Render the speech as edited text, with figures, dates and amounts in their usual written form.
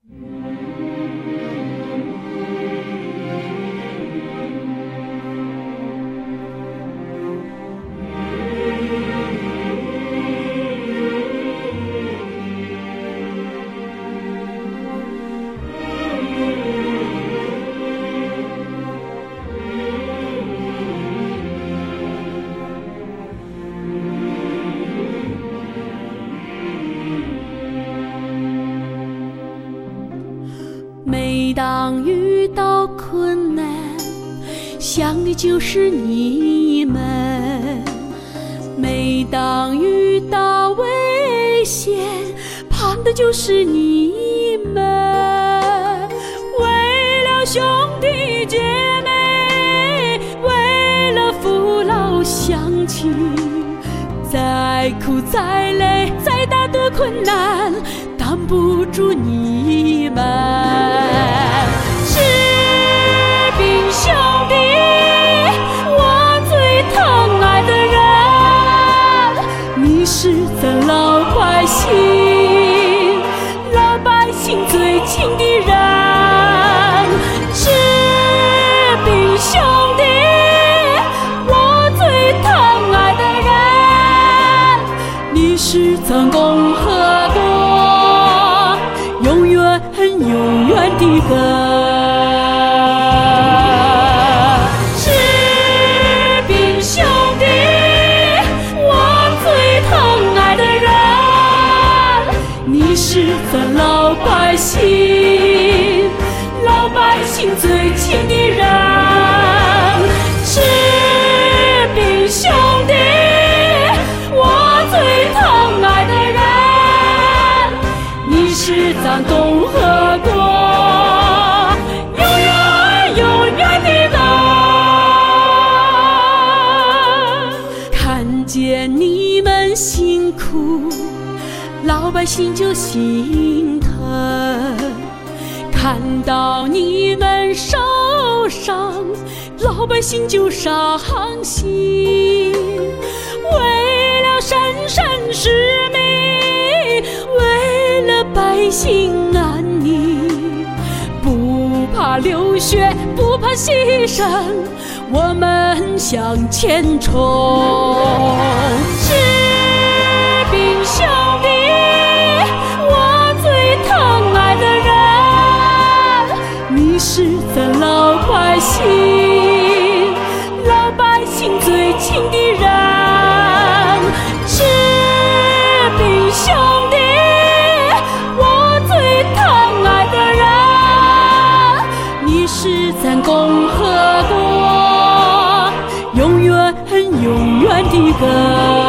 每当遇到困难，想的就是你们；每当遇到危险，盼的就是你们。为了兄弟姐妹，为了父老乡亲，再苦再累再大的困难挡不住你们。士兵兄弟，我最疼爱的人，你是咱老百姓，老百姓最亲的人。士兵兄弟，我最疼爱的人，你是咱共和国永远的歌。士兵兄弟，我最疼爱的人，你是咱老百姓，老百姓最亲的人。士兵兄弟，我最疼爱的人，你是咱共和国永远的歌。看见你们辛苦，老百姓就心疼；看到你们受伤，老百姓就伤心。为了生生使命，为了百姓安宁，不怕流血，不怕牺牲，我们向前冲。士兵兄弟，我最疼爱的人，你是咱老百姓，老百姓最亲的人。士兵兄弟，我最疼爱的人，你是咱共和国永远的歌。